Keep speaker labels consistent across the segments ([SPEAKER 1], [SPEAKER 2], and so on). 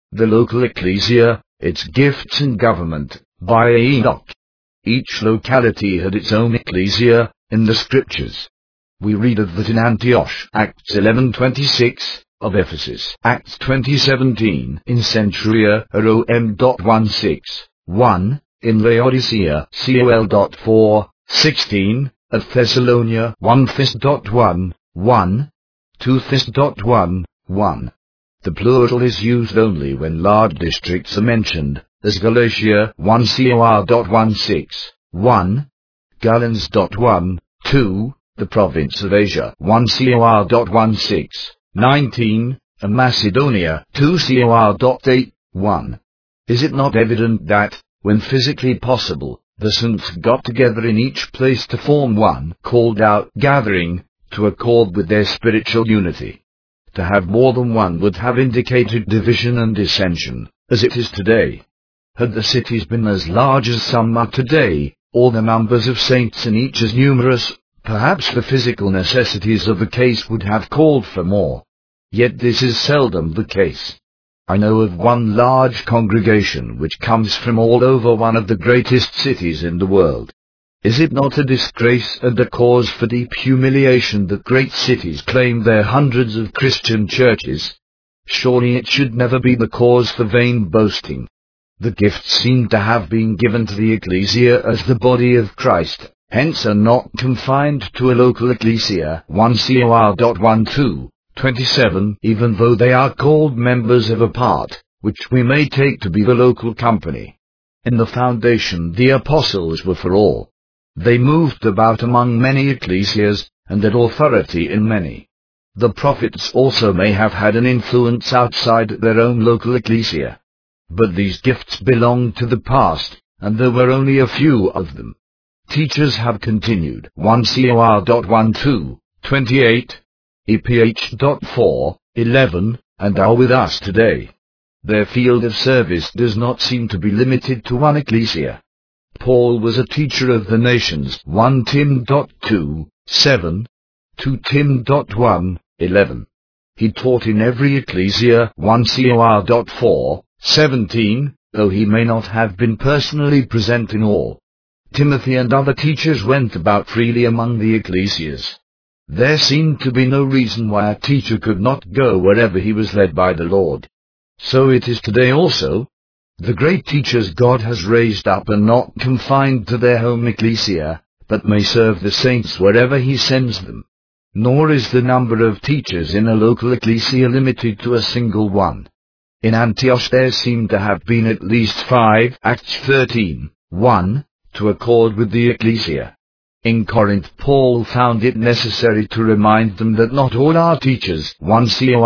[SPEAKER 1] The local ecclesia, its gifts and government, by Enoch. Each locality had its own ecclesia, in the scriptures. We read of that in Antioch, Acts 11:26, of Ephesus, Acts 20:17, in Centuria, Rom.16, in Laodicea, Col.4:16, at Thessalonia, 1 Thess.1, 2 Thess.1. The plural is used only when large districts are mentioned, as Galatia 1 Cor.16, Galens.1, 2, the province of Asia 1 Cor.16, 19, and Macedonia 2 Cor.8, 1. Is it not evident that, when physically possible, the saints got together in each place to form one called out gathering, to accord with their spiritual unity? To have more than one would have indicated division and dissension, as it is today. Had the cities been as large as some are today, or the numbers of saints in each as numerous, perhaps the physical necessities of the case would have called for more. Yet this is seldom the case. I know of one large congregation which comes from all over one of the greatest cities in the world. Is it not a disgrace and a cause for deep humiliation that great cities claim their hundreds of Christian churches? Surely it should never be the cause for vain boasting. The gifts seem to have been given to the ecclesia as the body of Christ, hence are not confined to a local ecclesia 1 Cor.12, 27, even though they are called members of a part, which we may take to be the local company. In the foundation the apostles were for all. They moved about among many ecclesias, and had authority in many. The prophets also may have had an influence outside their own local ecclesia. But these gifts belong to the past, and there were only a few of them. Teachers have continued 1 Cor.12, 28, EPH.4, 11, and are with us today. Their field of service does not seem to be limited to one ecclesia. Paul was a teacher of the nations 1 Tim.2, 7, 2 Tim.1, 11. He taught in every ecclesia 1 Cor.4, 17, though he may not have been personally present in all. Timothy and other teachers went about freely among the ecclesias. There seemed to be no reason why a teacher could not go wherever he was led by the Lord. So it is today also. The great teachers God has raised up are not confined to their home ecclesia, but may serve the saints wherever he sends them. Nor is the number of teachers in a local ecclesia limited to a single one. In Antioch there seem to have been at least 5, Acts 13, 1, to accord with the ecclesia. In Corinth Paul found it necessary to remind them that not all are teachers 1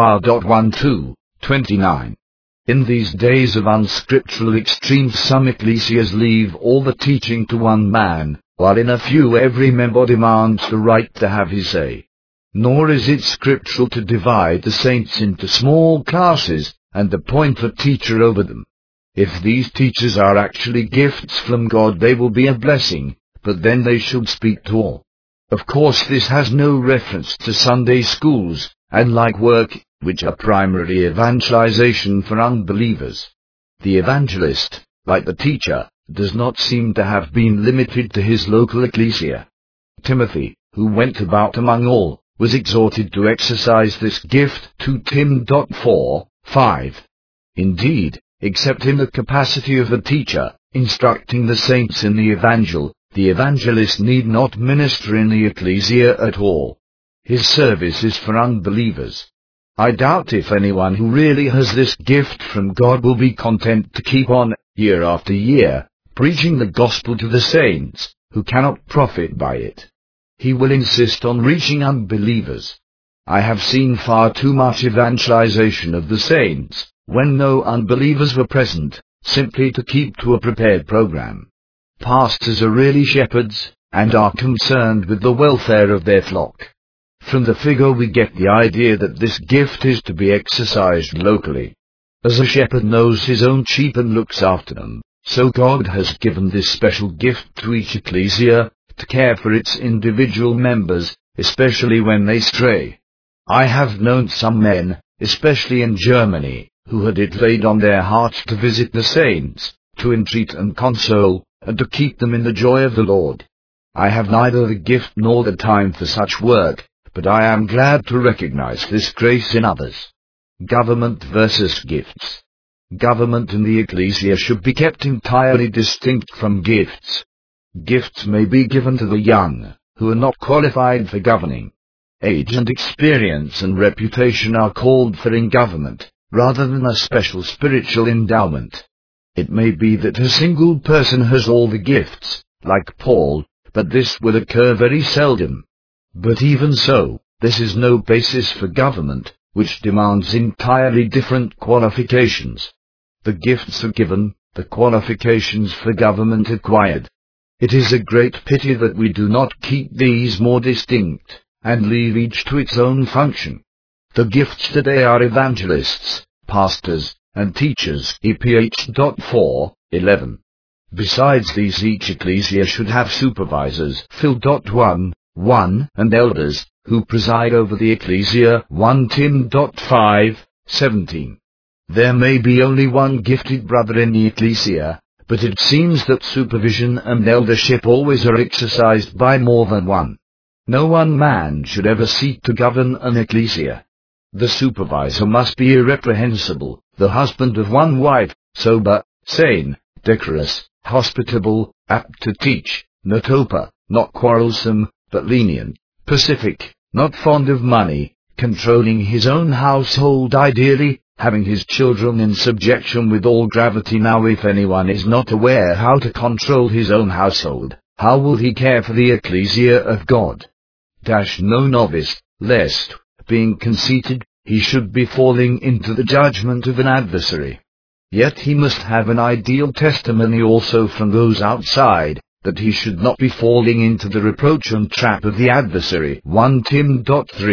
[SPEAKER 1] Cor.12, 29. In these days of unscriptural extremes some ecclesias leave all the teaching to one man, while in a few every member demands the right to have his say. Nor is it scriptural to divide the saints into small classes, and appoint a teacher over them. If these teachers are actually gifts from God they will be a blessing, but then they should speak to all. Of course this has no reference to Sunday schools, and like work, which are primarily evangelization for unbelievers. The evangelist, like the teacher, does not seem to have been limited to his local ecclesia. Timothy, who went about among all, was exhorted to exercise this gift 2 Tim.4, 5. Indeed, except in the capacity of a teacher, instructing the saints in the evangelist need not minister in the ecclesia at all. His service is for unbelievers. I doubt if anyone who really has this gift from God will be content to keep on, year after year, preaching the gospel to the saints, who cannot profit by it. He will insist on reaching unbelievers. I have seen far too much evangelization of the saints, when no unbelievers were present, simply to keep to a prepared program. Pastors are really shepherds, and are concerned with the welfare of their flock. From the figure we get the idea that this gift is to be exercised locally. As a shepherd knows his own sheep and looks after them, so God has given this special gift to each ecclesia, to care for its individual members, especially when they stray. I have known some men, especially in Germany, who had it laid on their hearts to visit the saints, to entreat and console, and to keep them in the joy of the Lord. I have neither the gift nor the time for such work, but I am glad to recognize this grace in others. Government versus gifts. Government in the ecclesia should be kept entirely distinct from gifts. Gifts may be given to the young, who are not qualified for governing. Age and experience and reputation are called for in government, rather than a special spiritual endowment. It may be that a single person has all the gifts, like Paul, but this will occur very seldom. But even so, this is no basis for government, which demands entirely different qualifications. The gifts are given, the qualifications for government acquired. It is a great pity that we do not keep these more distinct, and leave each to its own function. The gifts today are evangelists, pastors, and teachers. EPH. 4:11. Besides these, each ecclesia should have supervisors. Phil. 1:1, and elders, who preside over the ecclesia. 1 Tim. 5:17. There may be only one gifted brother in the ecclesia, but it seems that supervision and eldership always are exercised by more than one. No one man should ever seek to govern an ecclesia. The supervisor must be irreprehensible, the husband of one wife, sober, sane, decorous, hospitable, apt to teach, not open, not quarrelsome, but lenient, pacific, not fond of money, controlling his own household ideally, having his children in subjection with all gravity. Now if anyone is not aware how to control his own household, how will he care for the ecclesia of God? No novice, lest, being conceited, he should be falling into the judgment of an adversary. Yet he must have an ideal testimony also from those outside, that he should not be falling into the reproach and trap of the adversary. 1 Tim.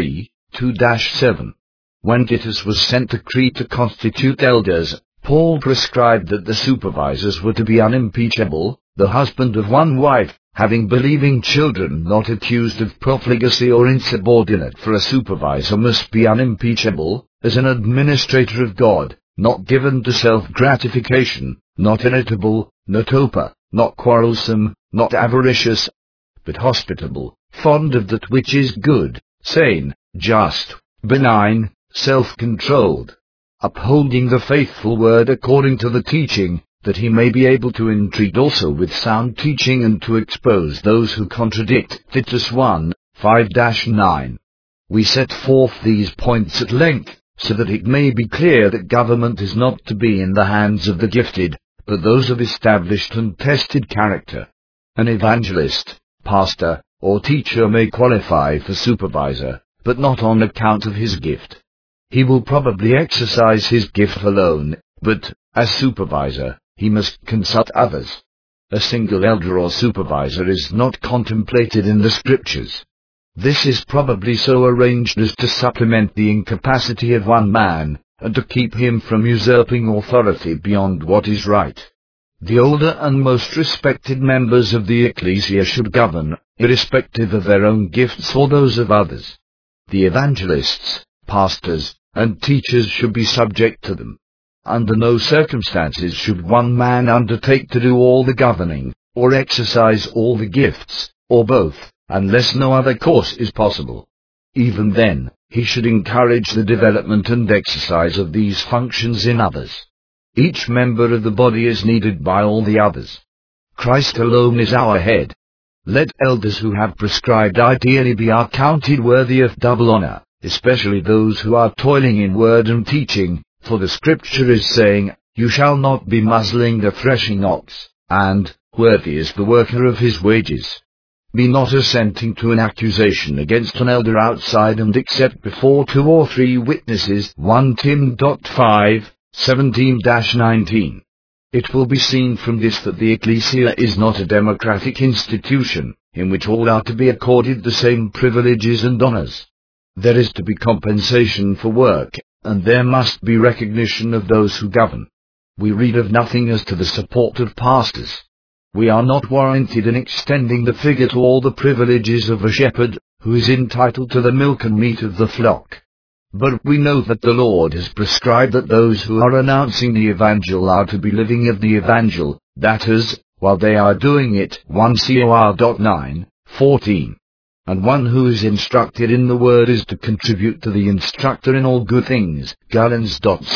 [SPEAKER 1] 3:2-7. When Titus was sent to Crete to constitute elders, Paul prescribed that the supervisors were to be unimpeachable, the husband of one wife, having believing children, not accused of profligacy or insubordinate. For a supervisor must be unimpeachable, as an administrator of God, not given to self-gratification, not irritable, not open, not quarrelsome, not avaricious, but hospitable, fond of that which is good, sane, just, benign, self-controlled, upholding the faithful word according to the teaching, that he may be able to entreat also with sound teaching and to expose those who contradict. Titus 1:5-9. We set forth these points at length, so that it may be clear that government is not to be in the hands of the gifted, but those of established and tested character. An evangelist, pastor, or teacher may qualify for supervisor, but not on account of his gift. He will probably exercise his gift alone, but, as supervisor, he must consult others. A single elder or supervisor is not contemplated in the Scriptures. This is probably so arranged as to supplement the incapacity of one man, and to keep him from usurping authority beyond what is right. The older and most respected members of the ecclesia should govern, irrespective of their own gifts or those of others. The evangelists, pastors, and teachers should be subject to them. Under no circumstances should one man undertake to do all the governing, or exercise all the gifts, or both, unless no other course is possible. Even then, he should encourage the development and exercise of these functions in others. Each member of the body is needed by all the others. Christ alone is our head. Let elders who have prescribed ideally be accounted worthy of double honor, especially those who are toiling in word and teaching, for the Scripture is saying, "You shall not be muzzling the threshing ox," and, "Worthy is the worker of his wages." Be not assenting to an accusation against an elder outside and except before 2 or 3 witnesses. 1 Tim. 5:17-19. It will be seen from this that the ecclesia is not a democratic institution, in which all are to be accorded the same privileges and honors. There is to be compensation for work, and there must be recognition of those who govern. We read of nothing as to the support of pastors. We are not warranted in extending the figure to all the privileges of a shepherd, who is entitled to the milk and meat of the flock. But we know that the Lord has prescribed that those who are announcing the Evangel are to be living of the Evangel, that is, while they are doing it. 1 Cor. 9:14. And one who is instructed in the word is to contribute to the instructor in all good things. Galatians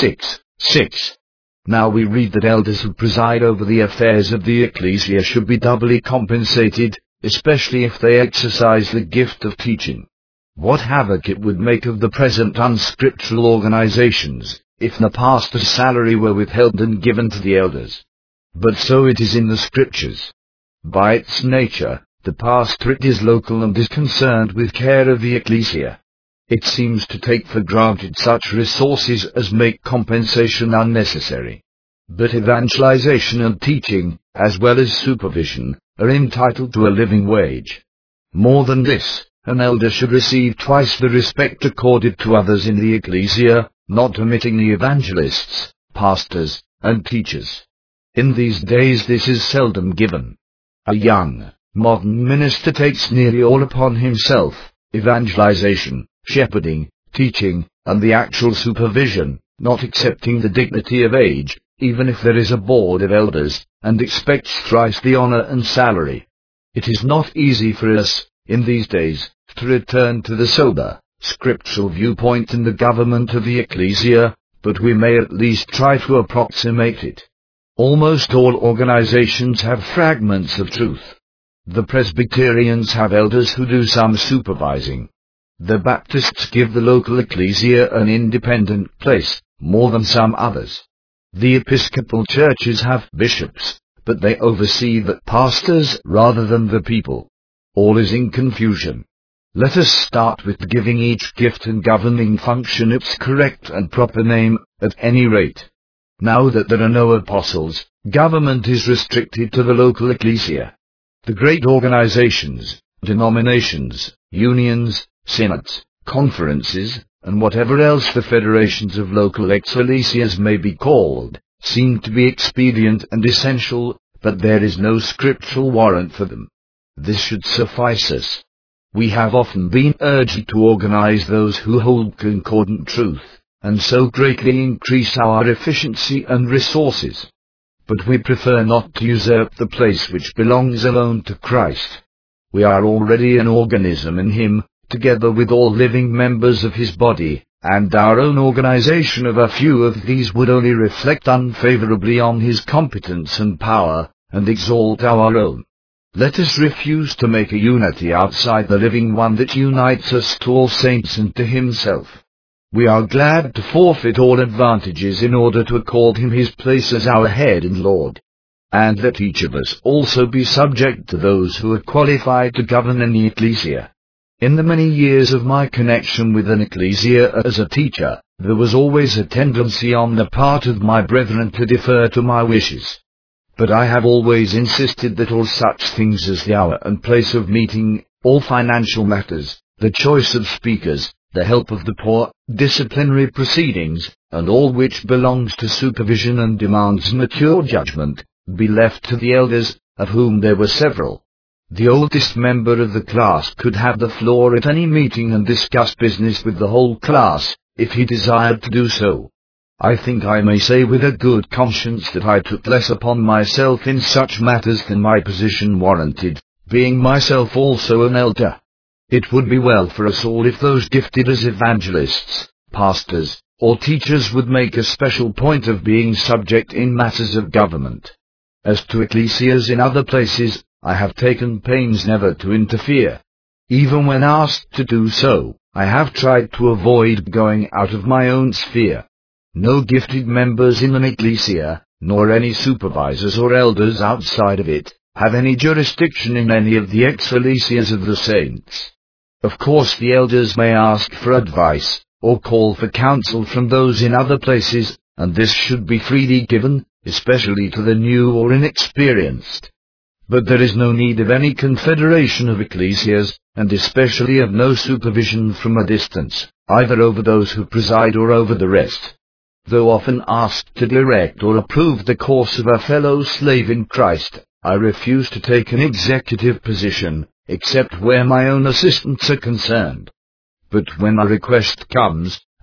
[SPEAKER 1] 6:6. Now we read that elders who preside over the affairs of the ecclesia should be doubly compensated, especially if they exercise the gift of teaching. What havoc it would make of the present unscriptural organizations, if the pastor's salary were withheld and given to the elders. But so it is in the Scriptures. By its nature, the pastorate is local and is concerned with care of the ecclesia. It seems to take for granted such resources as make compensation unnecessary. But evangelization and teaching, as well as supervision, are entitled to a living wage. More than this, an elder should receive twice the respect accorded to others in the ecclesia, not omitting the evangelists, pastors, and teachers. In these days this is seldom given. A young, modern minister takes nearly all upon himself: evangelization, shepherding, teaching, and the actual supervision, not accepting the dignity of age, even if there is a board of elders, and expects thrice the honor and salary. It is not easy for us, in these days, to return to the sober, scriptural viewpoint in the government of the ecclesia, but we may at least try to approximate it. Almost all organizations have fragments of truth. The Presbyterians have elders who do some supervising. The Baptists give the local ecclesia an independent place, more than some others. The Episcopal churches have bishops, but they oversee the pastors rather than the people. All is in confusion. Let us start with giving each gift and governing function its correct and proper name, at any rate. Now that there are no apostles, government is restricted to the local ecclesia. The great organizations, denominations, unions, synods, conferences, and whatever else the federations of local ecclesias may be called, seem to be expedient and essential, but there is no scriptural warrant for them. This should suffice us. We have often been urged to organize those who hold concordant truth, and so greatly increase our efficiency and resources. But we prefer not to usurp the place which belongs alone to Christ. We are already an organism in Him, together with all living members of His body, and our own organization of a few of these would only reflect unfavorably on His competence and power, and exalt our own. Let us refuse to make a unity outside the living one that unites us to all saints and to Himself. We are glad to forfeit all advantages in order to accord Him His place as our head and Lord. And let each of us also be subject to those who are qualified to govern in the ecclesia. In the many years of my connection with an ecclesia as a teacher, there was always a tendency on the part of my brethren to defer to my wishes. But I have always insisted that all such things as the hour and place of meeting, all financial matters, the choice of speakers, the help of the poor, disciplinary proceedings, and all which belongs to supervision and demands mature judgment, be left to the elders, of whom there were several. The oldest member of the class could have the floor at any meeting and discuss business with the whole class, if he desired to do so. I think I may say with a good conscience that I took less upon myself in such matters than my position warranted, being myself also an elder. It would be well for us all if those gifted as evangelists, pastors, or teachers would make a special point of being subject in matters of government. As to ecclesias in other places, I have taken pains never to interfere. Even when asked to do so, I have tried to avoid going out of my own sphere. No gifted members in an ecclesia, nor any supervisors or elders outside of it, have any jurisdiction in any of the ecclesias of the saints. Of course the elders may ask for advice, or call for counsel from those in other places, and this should be freely given, especially to the new or inexperienced. But there is no need of any confederation of ecclesias, and especially of no supervision from a distance, either over those who preside or over the rest. Though often asked to direct or approve the course of a fellow slave in Christ, I refuse to take an executive position, except where my own assistants are concerned. But when a request comes,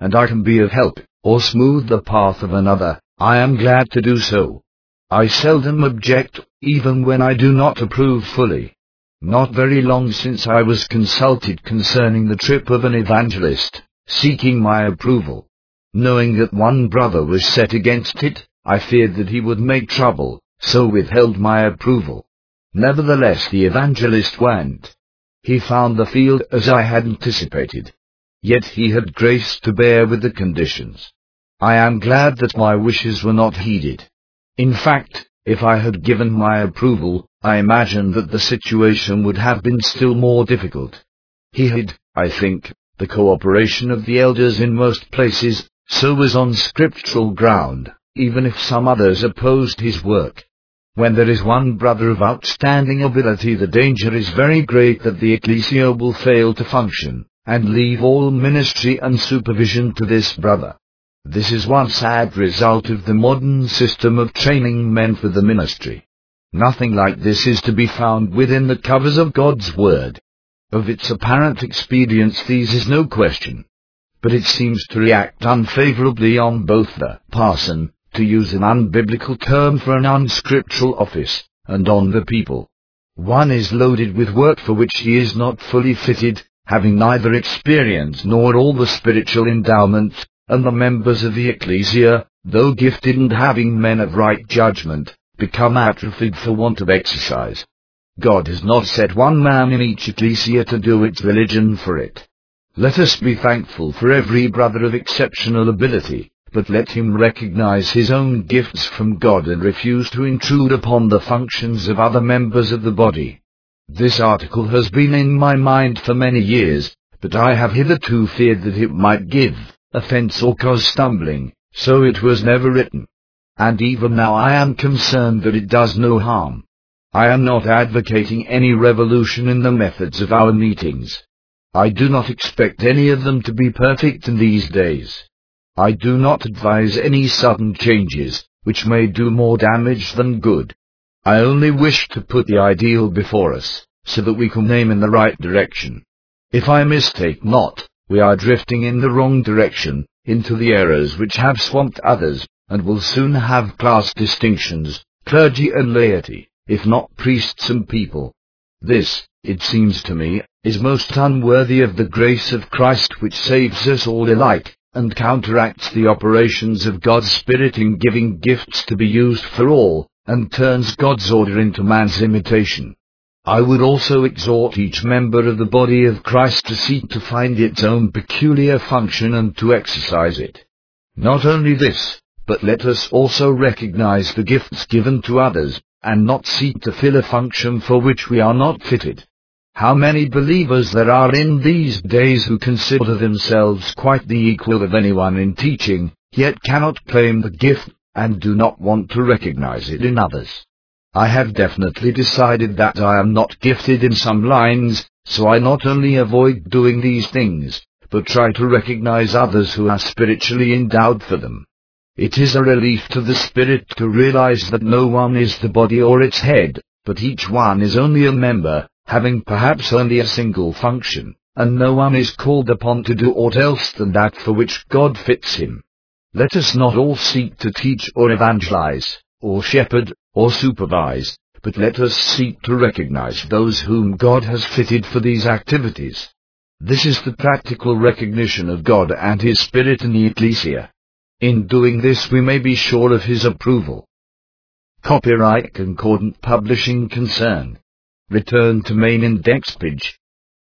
[SPEAKER 1] and I can be of help, or smooth the path of another, I am glad to do so. I seldom object, even when I do not approve fully. Not very long since I was consulted concerning the trip of an evangelist, seeking my approval. Knowing that one brother was set against it, I feared that he would make trouble, so withheld my approval. Nevertheless, the evangelist went. He found the field as I had anticipated. Yet he had grace to bear with the conditions. I am glad that my wishes were not heeded. In fact, if I had given my approval, I imagine that the situation would have been still more difficult. He had, I think, the cooperation of the elders in most places, so was on scriptural ground, even if some others opposed his work. When there is one brother of outstanding ability, the danger is very great that the ecclesia will fail to function, and leave all ministry and supervision to this brother. This is one sad result of the modern system of training men for the ministry. Nothing like this is to be found within the covers of God's Word. Of its apparent expedience there is no question. But it seems to react unfavorably on both the parson, to use an unbiblical term for an unscriptural office, and on the people. One is loaded with work for which he is not fully fitted, having neither experience nor all the spiritual endowments, and the members of the ecclesia, though gifted and having men of right judgment, become atrophied for want of exercise. God has not set one man in each ecclesia to do its religion for it. Let us be thankful for every brother of exceptional ability, but let him recognize his own gifts from God and refuse to intrude upon the functions of other members of the body. This article has been in my mind for many years, but I have hitherto feared that it might give offense or cause stumbling, so it was never written. And even now I am concerned that it does no harm. I am not advocating any revolution in the methods of our meetings. I do not expect any of them to be perfect in these days. I do not advise any sudden changes, which may do more damage than good. I only wish to put the ideal before us, so that we can aim in the right direction. If I mistake not, we are drifting in the wrong direction, into the errors which have swamped others, and will soon have class distinctions, clergy and laity, if not priests and people. This, it seems to me, is most unworthy of the grace of Christ, which saves us all alike, and counteracts the operations of God's Spirit in giving gifts to be used for all, and turns God's order into man's imitation. I would also exhort each member of the body of Christ to seek to find its own peculiar function and to exercise it. Not only this, but let us also recognize the gifts given to others, and not seek to fill a function for which we are not fitted. How many believers there are in these days who consider themselves quite the equal of anyone in teaching, yet cannot claim the gift, and do not want to recognize it in others. I have definitely decided that I am not gifted in some lines, so I not only avoid doing these things, but try to recognize others who are spiritually endowed for them. It is a relief to the spirit to realize that no one is the body or its head, but each one is only a member, having perhaps only a single function, and no one is called upon to do aught else than that for which God fits him. Let us not all seek to teach or evangelize, or shepherd, or supervise, but let us seek to recognize those whom God has fitted for these activities. This is the practical recognition of God and His Spirit in the ecclesia. In doing this we may be sure of His approval. Copyright Concordant Publishing Concern. Return to main index page.